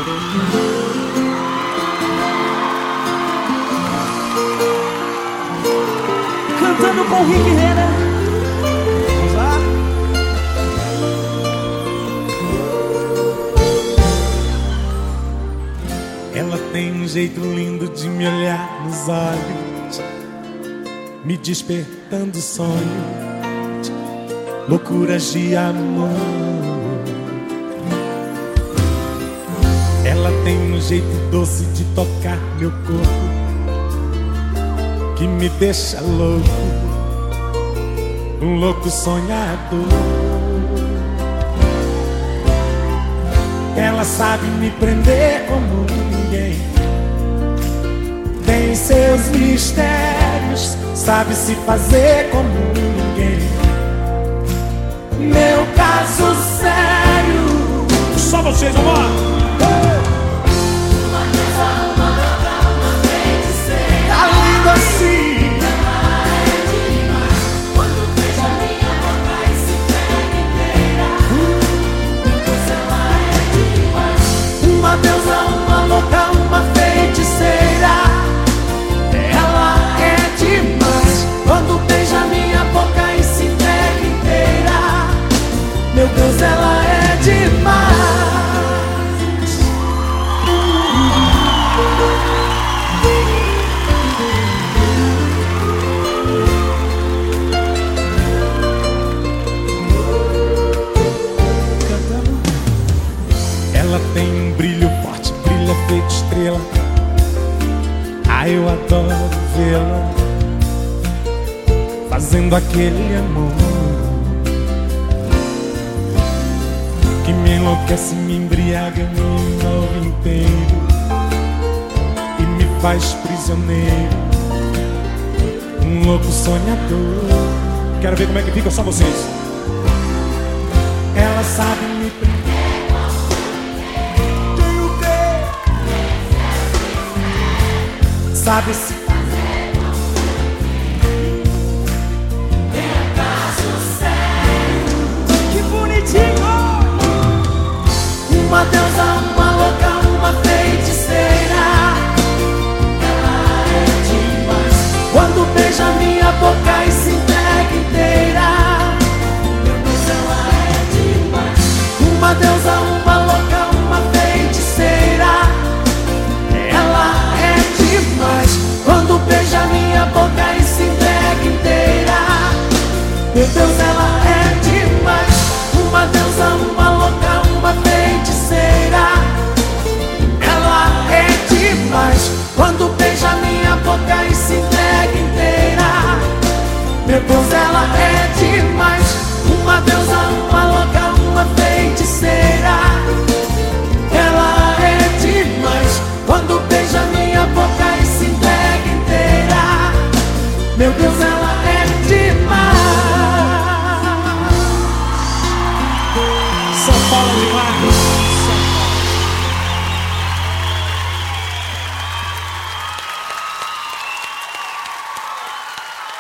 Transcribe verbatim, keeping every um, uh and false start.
Cantando com Rick Renner. Vamos lá. Ela tem um jeito lindo de me olhar nos olhos, me despertando sonhos, loucuras de amor. Ela tem um jeito doce de tocar meu corpo, que me deixa louco, um louco sonhador. Ela sabe me prender como ninguém, tem seus mistérios, sabe se fazer como ninguém. Meu caso sério, só vocês, vamos lá. Uma deusa, uma louca, uma feiticeira. Tá lindo assim. Ela é demais. Quando beija minha boca e se pega inteira. Meu Deus, ela é demais. Uma deusa, uma louca, uma feiticeira. Ela é demais. Quando beija minha boca e se entrega inteira. Meu Deus, ela é demais. Ela tem um brilho forte, brilha feito estrela. Ah, eu adoro vê-la fazendo aquele amor que me enlouquece, me embriaga, me envolve inteiro e me faz prisioneiro, um louco sonhador. Quero ver como é que fica, só vocês. Ela sabe me prender. Sabe se fazer. Meu caso sério. Que bonitinho. Uma deusa, uma